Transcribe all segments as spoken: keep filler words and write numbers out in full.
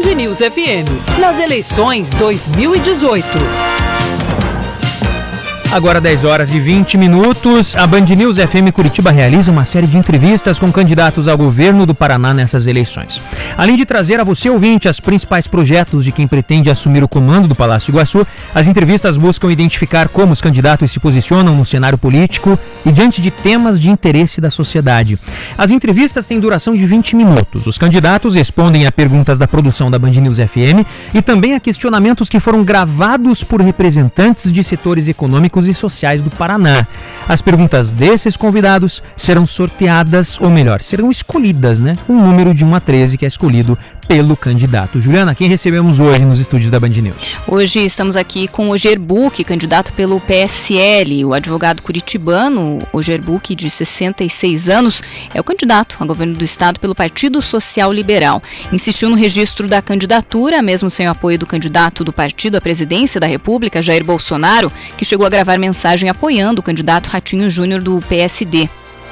Band News F M, nas eleições dois mil e dezoito. Agora dez horas e vinte minutos, a Band News F M Curitiba realiza uma série de entrevistas com candidatos ao governo do Paraná nessas eleições. Além de trazer a você, ouvinte, os principais projetos de quem pretende assumir o comando do Palácio Iguaçu, as entrevistas buscam identificar como os candidatos se posicionam no cenário político e diante de temas de interesse da sociedade. As entrevistas têm duração de vinte minutos. Os candidatos respondem a perguntas da produção da Band News F M e também a questionamentos que foram gravados por representantes de setores econômicos e sociais do Paraná. As perguntas desses convidados serão sorteadas, ou melhor, serão escolhidas, né? Um número de um a treze que é escolhido pelo candidato. Juliana, quem recebemos hoje nos estúdios da Band News? Hoje estamos aqui com o Oger Buch, candidato pelo P S L. O advogado curitibano, Oger Buch, de sessenta e seis anos, é o candidato a governo do estado pelo Partido Social Liberal. Insistiu no registro da candidatura, mesmo sem o apoio do candidato do partido à presidência da República, Jair Bolsonaro, que chegou a gravar mensagem apoiando o candidato Ratinho Júnior do P S D.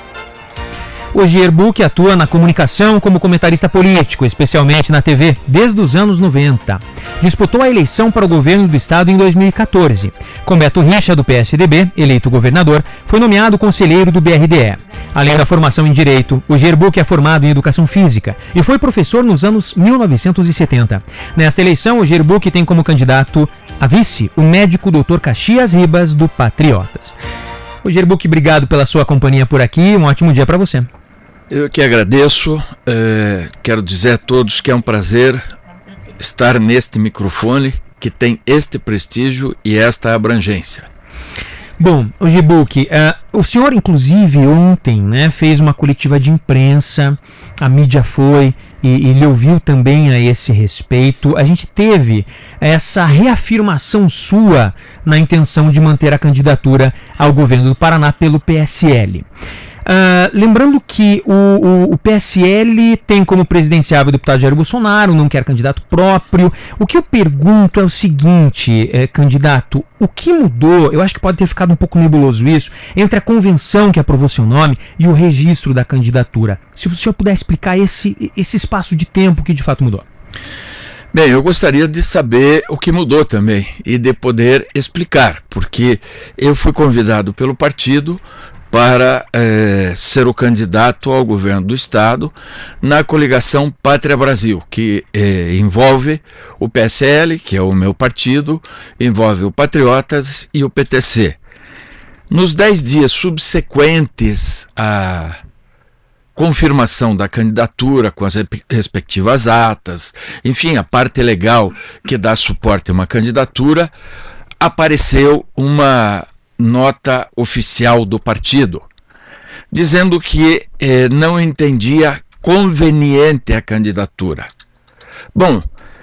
O Oger Buch atua na comunicação como comentarista político, especialmente na T V, desde os anos noventa. Disputou a eleição para o governo do estado em dois mil e quatorze. Com Beto Richa, do P S D B, eleito governador, foi nomeado conselheiro do B R D E. Além da formação em Direito, o Oger Buch é formado em Educação Física e foi professor nos anos mil novecentos e setenta. Nesta eleição, o Oger Buch tem como candidato a vice o médico doutor Caxias Ribas, do Patriotas. Oger Buch, obrigado pela sua companhia por aqui. Um ótimo dia para você. Eu que agradeço, é, quero dizer a todos que é um prazer estar neste microfone que tem este prestígio e esta abrangência. Bom, Oger Buch, uh, o senhor inclusive ontem, né, fez uma coletiva de imprensa, a mídia foi e, e lhe ouviu também a esse respeito. A gente teve essa reafirmação sua na intenção de manter a candidatura ao governo do Paraná pelo P S L. Uh, lembrando que o, o, o P S L tem como presidenciável o deputado Jair Bolsonaro, não quer candidato próprio. O que eu pergunto é o seguinte, eh, candidato, o que mudou, eu acho que pode ter ficado um pouco nebuloso isso, entre a convenção que aprovou seu nome e o registro da candidatura? Se o senhor puder explicar esse, esse espaço de tempo que de fato mudou. Bem, eu gostaria de saber o que mudou também e de poder explicar, porque eu fui convidado pelo partido para é, ser o candidato ao governo do estado na coligação Pátria Brasil, que é, envolve o P S L, que é o meu partido, envolve o Patriotas e o P T C. Nos dez dias subsequentes à confirmação da candidatura, com as respectivas atas, enfim, a parte legal que dá suporte a uma candidatura, apareceu uma nota oficial do partido, dizendo que eh, não entendia conveniente a candidatura. Bom,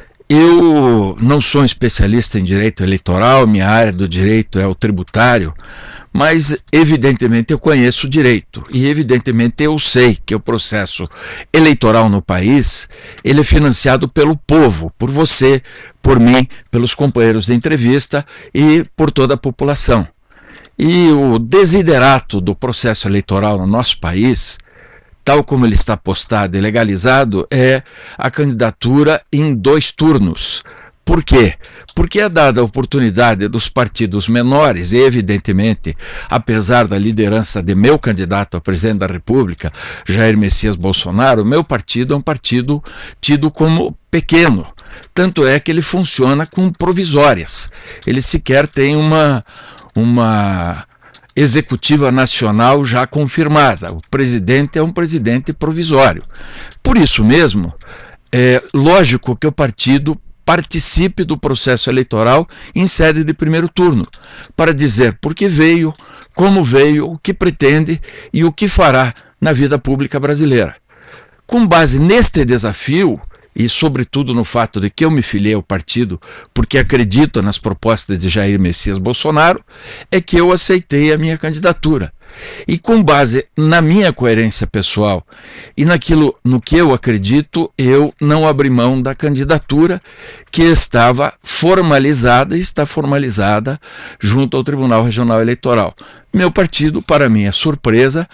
eu não sou um especialista em direito eleitoral, minha área do direito é o tributário, mas evidentemente eu conheço o direito e evidentemente eu sei que o processo eleitoral no país, ele é financiado pelo povo, por você, por mim, pelos companheiros de entrevista e por toda a população. E o desiderato do processo eleitoral no nosso país, tal como ele está postado e legalizado, é a candidatura em dois turnos. Por quê? Porque é dada a oportunidade dos partidos menores, e evidentemente, apesar da liderança de meu candidato a presidente da República, Jair Messias Bolsonaro, meu partido é um partido tido como pequeno. Tanto é que ele funciona com provisórias. Ele sequer tem uma... uma executiva nacional já confirmada. O presidente é um presidente provisório. Por isso mesmo, é lógico que o partido participe do processo eleitoral em sede de primeiro turno, para dizer por que veio, como veio, o que pretende e o que fará na vida pública brasileira. Com base neste desafio, e sobretudo no fato de que eu me filiei ao partido porque acredito nas propostas de Jair Messias Bolsonaro, é que eu aceitei a minha candidatura. E com base na minha coerência pessoal e naquilo no que eu acredito, eu não abri mão da candidatura que estava formalizada e está formalizada junto ao Tribunal Regional Eleitoral. Meu partido, para minha surpresa,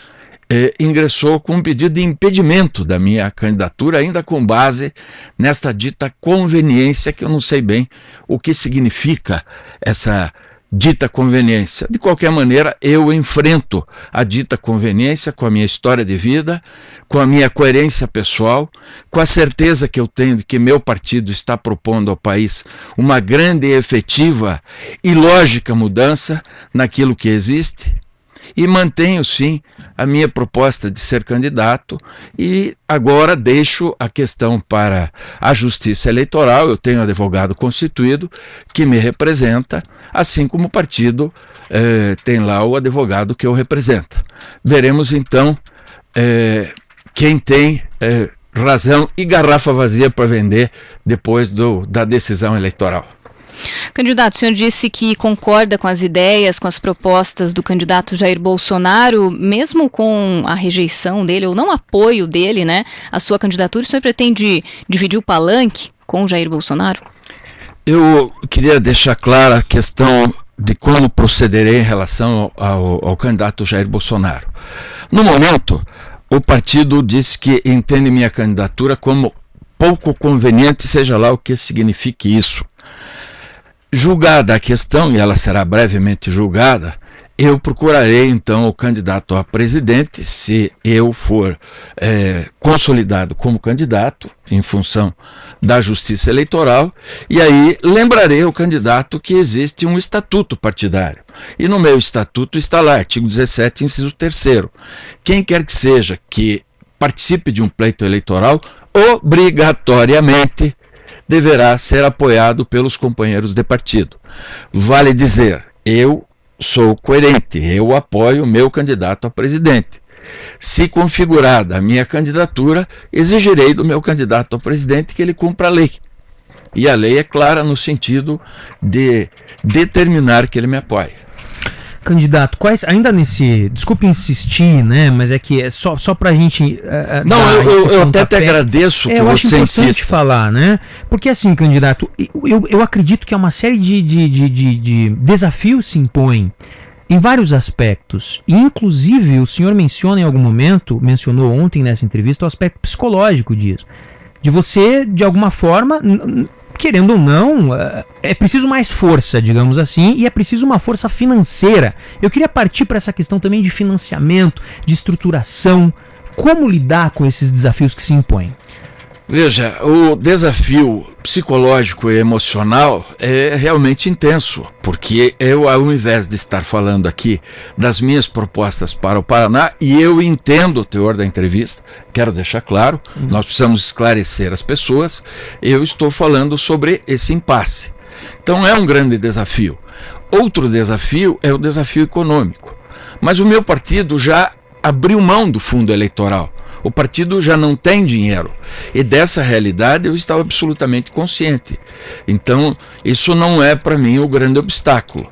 eh, ingressou com um pedido de impedimento da minha candidatura, ainda com base nesta dita conveniência, que eu não sei bem o que significa essa dita conveniência. De qualquer maneira, eu enfrento a dita conveniência com a minha história de vida, com a minha coerência pessoal, com a certeza que eu tenho de que meu partido está propondo ao país uma grande, efetiva e lógica mudança naquilo que existe, e mantenho sim a minha proposta de ser candidato, e agora deixo a questão para a Justiça Eleitoral. Eu tenho advogado constituído que me representa, assim como o partido eh, tem lá o advogado que o representa. Veremos então eh, quem tem eh, razão e garrafa vazia para vender depois do, da decisão eleitoral. Candidato, o senhor disse que concorda com as ideias, com as propostas do candidato Jair Bolsonaro, mesmo com a rejeição dele, ou não apoio dele, né, a sua candidatura. O senhor pretende dividir o palanque com o Jair Bolsonaro? Eu queria deixar clara a questão de como procederei em relação ao, ao, ao candidato Jair Bolsonaro. No momento, o partido disse que entende minha candidatura como pouco conveniente, seja lá o que signifique isso. Julgada a questão, e ela será brevemente julgada, eu procurarei então o candidato a presidente, se eu for é, consolidado como candidato, em função da Justiça Eleitoral, e aí lembrarei ao candidato que existe um estatuto partidário. E no meu estatuto está lá, artigo dezessete, inciso terceiro. Quem quer que seja que participe de um pleito eleitoral, obrigatoriamente deverá ser apoiado pelos companheiros de partido. Vale dizer, eu sou coerente, eu apoio o meu candidato a presidente. Se configurada a minha candidatura, exigirei do meu candidato a presidente que ele cumpra a lei. E a lei é clara no sentido de determinar que ele me apoie. Candidato, quais, ainda nesse, desculpe insistir, né, mas é que é só, só pra gente... Uh, Não, eu, eu, eu até te agradeço é, que eu você acho importante insista. falar, né, porque assim, candidato, eu, eu acredito que é uma série de, de, de, de, de desafios se impõem em vários aspectos, e inclusive o senhor menciona em algum momento, mencionou ontem nessa entrevista, o aspecto psicológico disso, de você, de alguma forma... querendo ou não, é preciso mais força, digamos assim, e é preciso uma força financeira. Eu queria partir para essa questão também de financiamento, de estruturação. Como lidar com esses desafios que se impõem? Veja, o desafio psicológico e emocional é realmente intenso, porque eu, ao invés de estar falando aqui das minhas propostas para o Paraná, e eu entendo o teor da entrevista, quero deixar claro, uhum. nós precisamos esclarecer as pessoas, eu estou falando sobre esse impasse. Então é um grande desafio. Outro desafio é o desafio econômico, mas o meu partido já abriu mão do fundo eleitoral. O partido já não tem dinheiro, e dessa realidade eu estava absolutamente consciente. Então, isso não é para mim o grande obstáculo.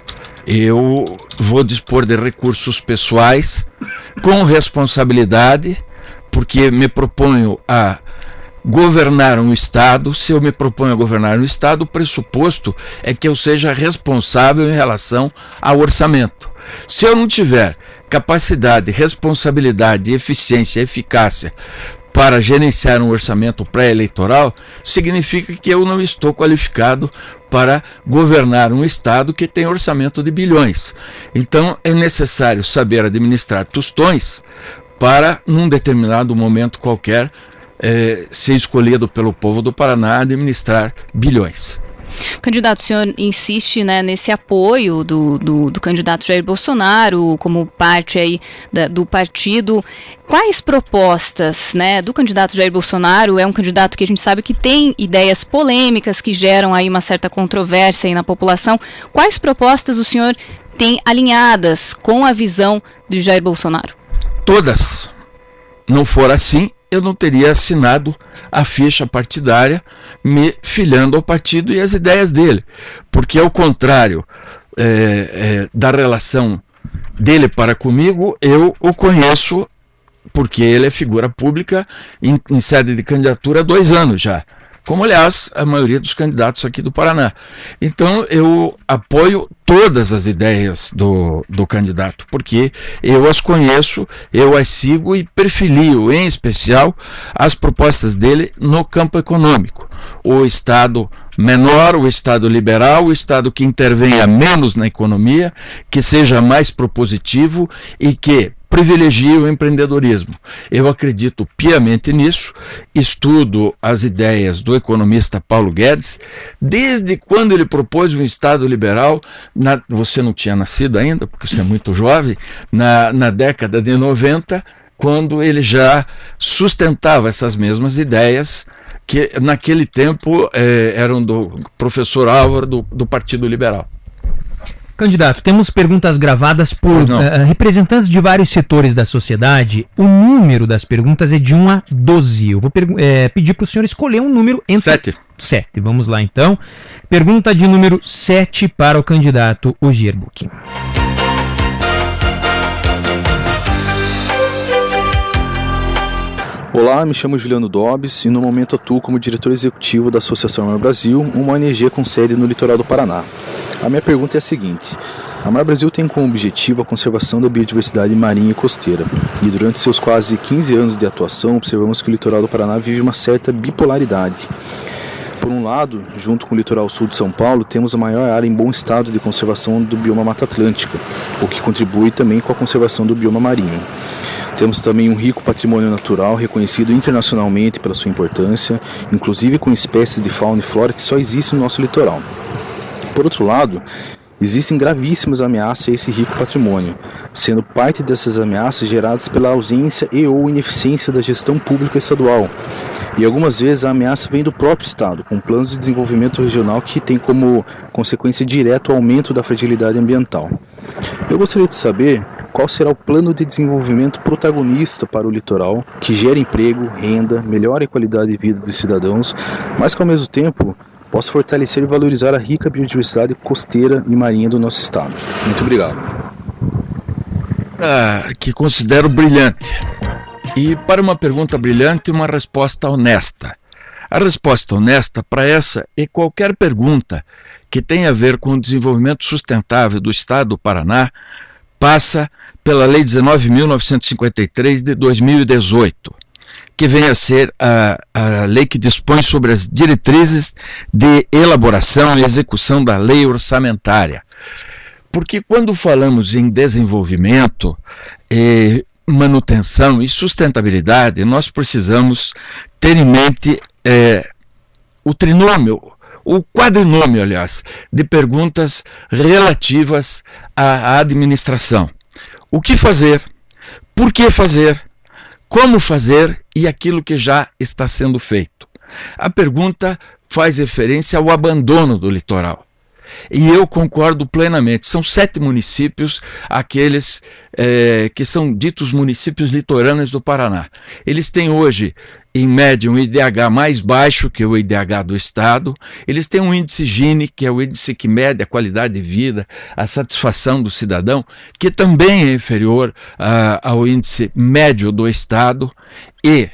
Eu vou dispor de recursos pessoais, com responsabilidade, porque me proponho a governar um Estado. Se eu me proponho a governar um Estado, o pressuposto é que eu seja responsável em relação ao orçamento. Se eu não tiver capacidade, responsabilidade, eficiência, eficácia para gerenciar um orçamento pré-eleitoral, significa que eu não estou qualificado para governar um Estado que tem orçamento de bilhões. Então é necessário saber administrar tostões para, num determinado momento qualquer, eh, ser escolhido pelo povo do Paraná administrar bilhões. Candidato, o senhor insiste, né, nesse apoio do, do, do candidato Jair Bolsonaro como parte aí da, do partido. Quais propostas, né, do candidato Jair Bolsonaro? É um candidato que a gente sabe que tem ideias polêmicas que geram aí uma certa controvérsia aí na população. Quais propostas o senhor tem alinhadas com a visão de Jair Bolsonaro? Todas. Não for assim, eu não teria assinado a ficha partidária me filiando ao partido e às ideias dele, porque ao contrário é, é, da relação dele para comigo, eu o conheço porque ele é figura pública em, em sede de candidatura há dois anos já. como aliás a maioria dos candidatos aqui do Paraná. Então eu apoio todas as ideias do, do candidato, porque eu as conheço, eu as sigo e perfilio em especial as propostas dele no campo econômico. O Estado menor, o Estado liberal, o Estado que intervenha menos na economia, que seja mais propositivo e que privilegie o empreendedorismo. Eu acredito piamente nisso, estudo as ideias do economista Paulo Guedes, desde quando ele propôs um Estado liberal, na, você não tinha nascido ainda, porque você é muito jovem, na, na década de noventa, quando ele já sustentava essas mesmas ideias, que naquele tempo eh, eram do professor Álvaro do, do Partido Liberal. Candidato, temos perguntas gravadas por uh, representantes de vários setores da sociedade. O número das perguntas é de um a doze. Eu vou é, pedir para o senhor escolher um número entre... Sete. Sete. Vamos lá, então. Pergunta de número sete para o candidato Ogier Bucchi. Olá, me chamo Juliano Dobbs e no momento atuo como diretor executivo da Associação Mar Brasil, uma O N G com sede no litoral do Paraná. A minha pergunta é a seguinte: a Mar Brasil tem como objetivo a conservação da biodiversidade marinha e costeira, e durante seus quase quinze anos de atuação observamos que o litoral do Paraná vive uma certa bipolaridade. Por um lado, junto com o litoral sul de São Paulo, temos a maior área em bom estado de conservação do bioma Mata Atlântica, o que contribui também com a conservação do bioma marinho. Temos também um rico patrimônio natural reconhecido internacionalmente pela sua importância, inclusive com espécies de fauna e flora que só existem no nosso litoral. Por outro lado, existem gravíssimas ameaças a esse rico patrimônio, sendo parte dessas ameaças geradas pela ausência e ou ineficiência da gestão pública estadual. E algumas vezes a ameaça vem do próprio Estado, com planos de desenvolvimento regional que tem como consequência direta o aumento da fragilidade ambiental. Eu gostaria de saber qual será o plano de desenvolvimento protagonista para o litoral, que gere emprego, renda, melhore a qualidade de vida dos cidadãos, mas que ao mesmo tempo possa fortalecer e valorizar a rica biodiversidade costeira e marinha do nosso estado. Muito obrigado. Ah, que considero brilhante. E para uma pergunta brilhante, uma resposta honesta. A resposta honesta para essa e qualquer pergunta que tenha a ver com o desenvolvimento sustentável do Estado do Paraná passa pela Lei dezenove mil novecentos e cinquenta e três de dois mil e dezoito, que vem a ser a, a lei que dispõe sobre as diretrizes de elaboração e execução da lei orçamentária. Porque quando falamos em desenvolvimento, eh, manutenção e sustentabilidade, nós precisamos ter em mente é, o trinômio, o quadrinômio, aliás, de perguntas relativas à administração. O que fazer, por que fazer, como fazer e aquilo que já está sendo feito. A pergunta faz referência ao abandono do litoral. E eu concordo plenamente, são sete municípios, aqueles é, que são ditos municípios litorâneos do Paraná. Eles têm hoje, em média, um I D H mais baixo que o I D H do Estado, eles têm um índice Gini, que é o índice que mede a qualidade de vida, a satisfação do cidadão, que também é inferior a, ao índice médio do Estado, e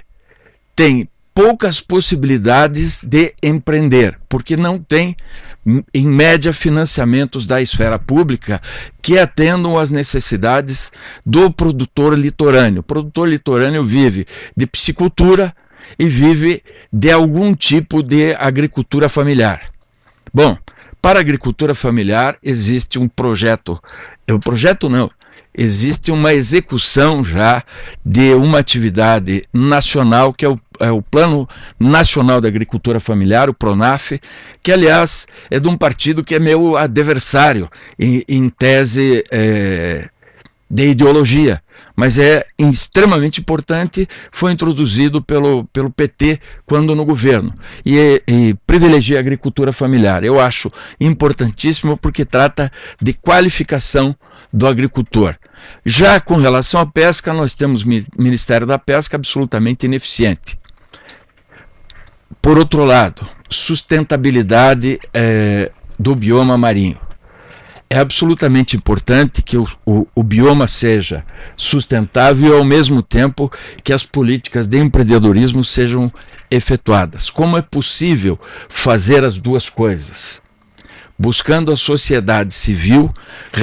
tem poucas possibilidades de empreender, porque não tem, em média, financiamentos da esfera pública que atendam às necessidades do produtor litorâneo. O produtor litorâneo vive de piscicultura e vive de algum tipo de agricultura familiar. Bom, para a agricultura familiar existe um projeto, um projeto não, existe uma execução já de uma atividade nacional, que é o, é o Plano Nacional da Agricultura Familiar, o PRONAF, que, aliás, é de um partido que é meu adversário em, em tese é, de ideologia, mas é extremamente importante, foi introduzido pelo, pelo P T quando no governo, e, e privilegia a agricultura familiar. Eu acho importantíssimo porque trata de qualificação do agricultor. Já com relação à pesca, nós temos o Ministério da Pesca absolutamente ineficiente. Por outro lado, sustentabilidade é, do bioma marinho. É absolutamente importante que o, o, o bioma seja sustentável e, ao mesmo tempo, que as políticas de empreendedorismo sejam efetuadas. Como é possível fazer as duas coisas? Buscando a sociedade civil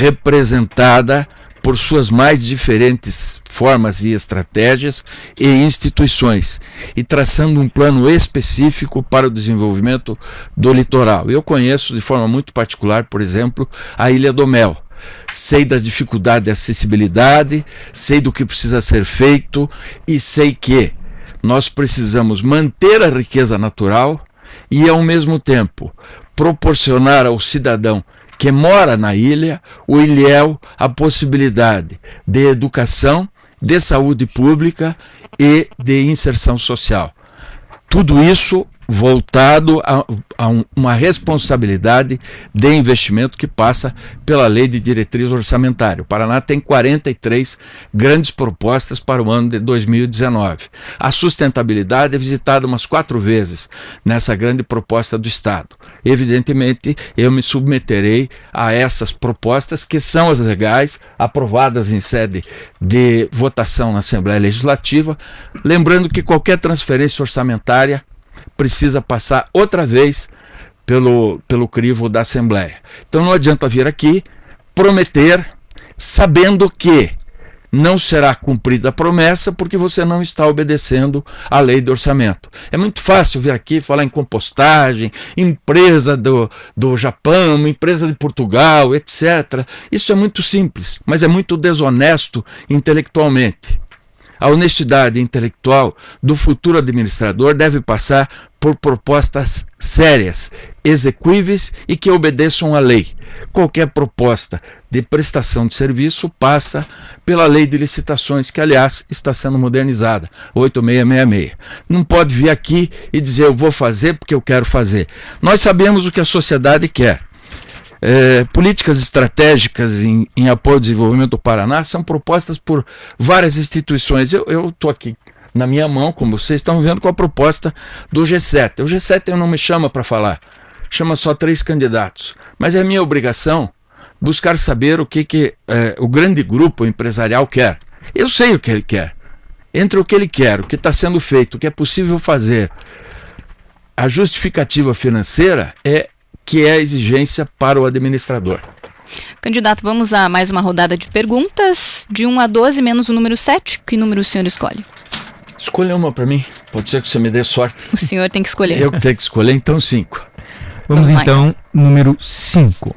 representada por suas mais diferentes formas e estratégias e instituições, e traçando um plano específico para o desenvolvimento do litoral. Eu conheço de forma muito particular, por exemplo, a Ilha do Mel. Sei das dificuldades de acessibilidade, sei do que precisa ser feito e sei que nós precisamos manter a riqueza natural e, ao mesmo tempo, proporcionar ao cidadão que mora na ilha, o ilhéu, a possibilidade de educação, de saúde pública e de inserção social. Tudo isso voltado a, a um, uma responsabilidade de investimento que passa pela Lei de Diretriz Orçamentária. O Paraná tem quarenta e três grandes propostas para o ano de dois mil e dezenove. A sustentabilidade é visitada umas quatro vezes nessa grande proposta do Estado. Evidentemente, eu me submeterei a essas propostas, que são as legais, aprovadas em sede de votação na Assembleia Legislativa, lembrando que qualquer transferência orçamentária precisa passar outra vez pelo, pelo crivo da Assembleia. Então não adianta vir aqui prometer, sabendo que não será cumprida a promessa, porque você não está obedecendo à lei de orçamento. É muito fácil vir aqui falar em compostagem, empresa do, do Japão, empresa de Portugal, etcétera. Isso é muito simples, mas é muito desonesto intelectualmente. A honestidade intelectual do futuro administrador deve passar por propostas sérias, execuíveis e que obedeçam à lei. Qualquer proposta de prestação de serviço passa pela lei de licitações, que, aliás, está sendo modernizada, oito seis seis seis. Não pode vir aqui e dizer eu vou fazer porque eu quero fazer. Nós sabemos o que a sociedade quer. É, políticas estratégicas em, em apoio ao desenvolvimento do Paraná são propostas por várias instituições. Eu estou aqui na minha mão, como vocês estão vendo, com a proposta do G sete. O G sete não me chama para falar, chama só três candidatos, mas é minha obrigação buscar saber o que, que é, o grande grupo empresarial quer. Eu sei o que ele quer. Entre o que ele quer, o que está sendo feito, o que é possível fazer, a justificativa financeira é que é a exigência para o administrador. Candidato, vamos a mais uma rodada de perguntas. De um a doze, menos o número sete. Que número o senhor escolhe? Escolha uma para mim. Pode ser que você me dê sorte. O senhor tem que escolher. Eu que tenho que escolher, então cinco. Vamos, Vamos então, lá, então, número cinco.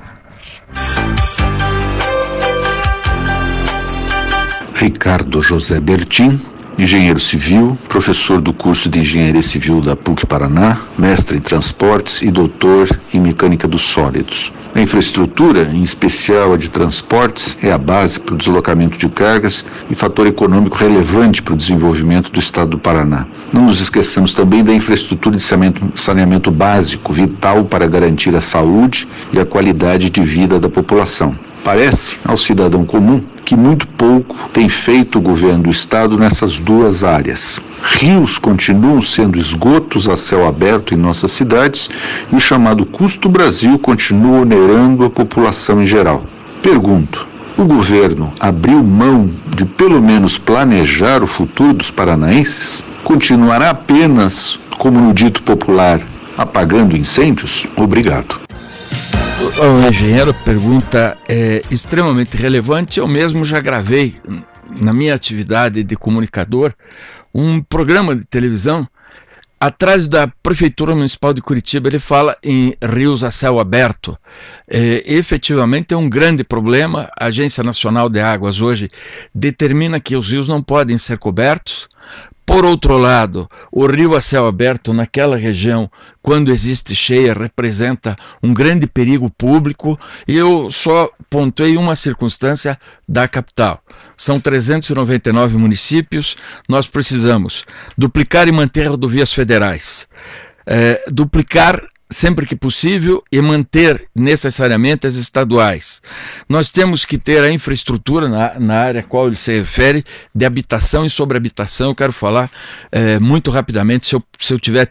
Ricardo José Bertin, engenheiro civil, professor do curso de Engenharia Civil da P U C Paraná, mestre em transportes e doutor em mecânica dos sólidos. A infraestrutura, em especial a de transportes, é a base para o deslocamento de cargas e fator econômico relevante para o desenvolvimento do estado do Paraná. Não nos esqueçamos também da infraestrutura de saneamento básico, vital para garantir a saúde e a qualidade de vida da população. Parece ao cidadão comum que muito pouco tem feito o governo do estado nessas duas áreas. Rios continuam sendo esgotos a céu aberto em nossas cidades e o chamado Custo Brasil continua onerando a população em geral. Pergunto, o governo abriu mão de pelo menos planejar o futuro dos paranaenses? Continuará apenas, como no dito popular, apagando incêndios? Obrigado. O engenheiro pergunta é extremamente relevante. Eu mesmo já gravei, na minha atividade de comunicador, um programa de televisão atrás da Prefeitura Municipal de Curitiba. Ele fala em rios a céu aberto. É, efetivamente é um grande problema. A Agência Nacional de Águas hoje determina que os rios não podem ser cobertos. Por outro lado, o rio a céu aberto naquela região, quando existe cheia, representa um grande perigo público, e eu só pontuei uma circunstância da capital. São trezentos e noventa e nove municípios, nós precisamos duplicar e manter rodovias federais, é, duplicar sempre que possível e manter necessariamente as estaduais. Nós temos que ter a infraestrutura na, na área a qual ele se refere, de habitação e sobrehabitação. Eu quero falar é, muito rapidamente, se eu, se eu tiver tempo.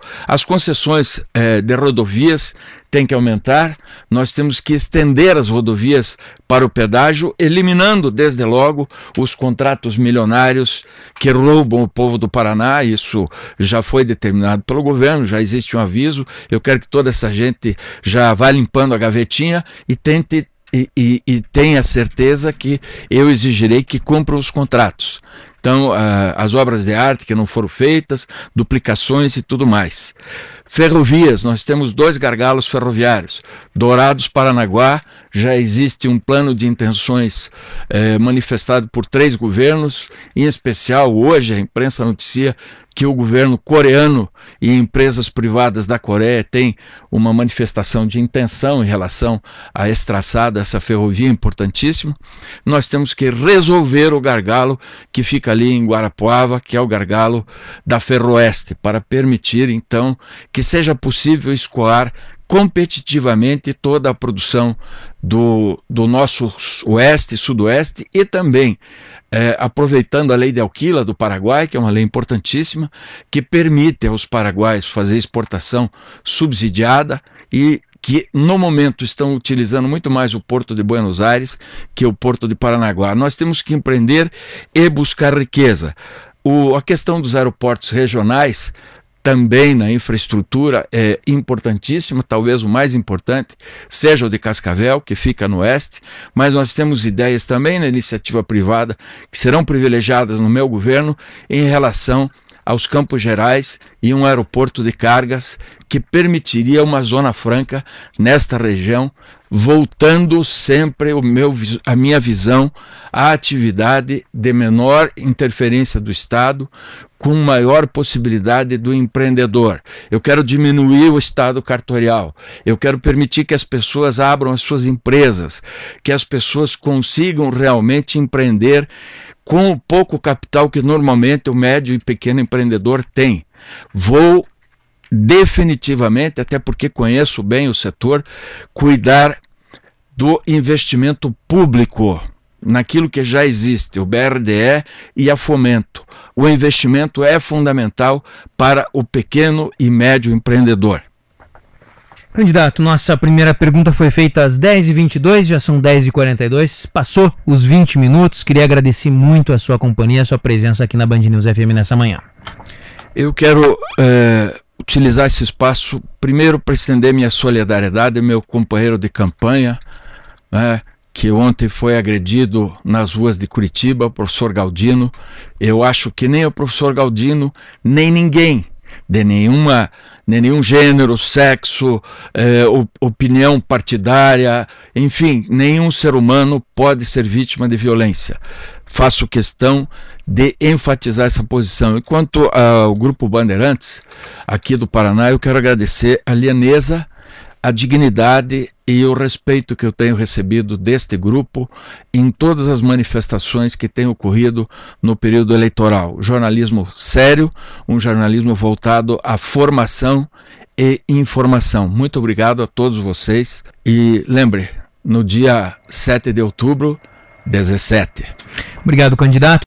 As concessões eh, de rodovias têm que aumentar, nós temos que estender as rodovias para o pedágio, eliminando desde logo os contratos milionários que roubam o povo do Paraná. Isso já foi determinado pelo governo, já existe um aviso. Eu quero que toda essa gente já vá limpando a gavetinha e tente E, e, e tenha certeza que eu exigirei que cumpram os contratos. Então, uh, as obras de arte que não foram feitas, duplicações e tudo mais. Ferrovias, nós temos dois gargalos ferroviários. Dourados, Paranaguá, já existe um plano de intenções eh, manifestado por três governos, em especial hoje a imprensa noticia que o governo coreano e empresas privadas da Coreia têm uma manifestação de intenção em relação a esse traçado, essa ferrovia importantíssima. Nós temos que resolver o gargalo que fica ali em Guarapuava, que é o gargalo da Ferroeste, para permitir então que seja possível escoar competitivamente toda a produção do, do nosso oeste e sudoeste e também É, aproveitando a lei de Alquila do Paraguai, que é uma lei importantíssima, que permite aos paraguaios fazer exportação subsidiada e que no momento estão utilizando muito mais o Porto de Buenos Aires que o Porto de Paranaguá. Nós temos que empreender e buscar riqueza. O, a questão dos aeroportos regionais também na infraestrutura é importantíssima, talvez o mais importante seja o de Cascavel, que fica no oeste, mas nós temos ideias também na iniciativa privada que serão privilegiadas no meu governo em relação aos Campos Gerais e um aeroporto de cargas que permitiria uma zona franca nesta região, voltando sempre o meu, a minha visão à atividade de menor interferência do Estado, com maior possibilidade do empreendedor. Eu quero diminuir o estado cartorial, eu quero permitir que as pessoas abram as suas empresas, que as pessoas consigam realmente empreender com o pouco capital que normalmente o médio e pequeno empreendedor tem. Vou definitivamente, até porque conheço bem o setor, cuidar do investimento público naquilo que já existe, o B R D E e a Fomento. O investimento é fundamental para o pequeno e médio empreendedor. Candidato, nossa primeira pergunta foi feita às dez e vinte e dois, já são dez e quarenta e dois, passou os vinte minutos. Queria agradecer muito a sua companhia, a sua presença aqui na Band News F M nessa manhã. Eu quero é, utilizar esse espaço primeiro para estender minha solidariedade ao meu companheiro de campanha, né, que ontem foi agredido nas ruas de Curitiba, o professor Galdino. Eu acho que nem o professor Galdino, nem ninguém, de nenhuma, de nenhum gênero, sexo, eh, opinião partidária, enfim, nenhum ser humano pode ser vítima de violência. Faço questão de enfatizar essa posição. Enquanto ao Grupo Bandeirantes, aqui do Paraná, eu quero agradecer a lianeza, a dignidade e o respeito que eu tenho recebido deste grupo em todas as manifestações que têm ocorrido no período eleitoral. Jornalismo sério, um jornalismo voltado à formação e informação. Muito obrigado a todos vocês e lembre, no dia sete de outubro, dezessete. Obrigado, candidato.